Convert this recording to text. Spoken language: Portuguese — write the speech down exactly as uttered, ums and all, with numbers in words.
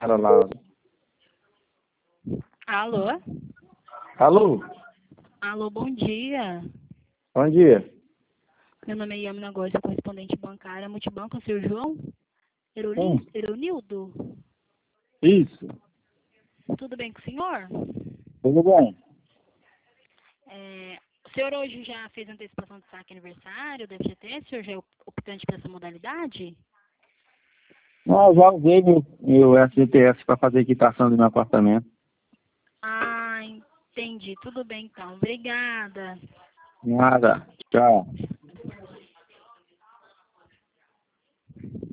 Para lá. Alô? Alô? Alô, bom dia. Bom dia. Meu nome é Yamina Góes, sou correspondente bancária Multibanco, seu João Hum, Eroli- Eronildo. isso. Tudo bem com o senhor? Tudo bem? É, o senhor hoje já fez antecipação de saque aniversário do F G T? O senhor já é optante para essa modalidade? Não, já usei meu, meu S G T S para fazer quitação do meu apartamento. Ah, entendi. Tudo bem então. Obrigada. Nada. Tchau.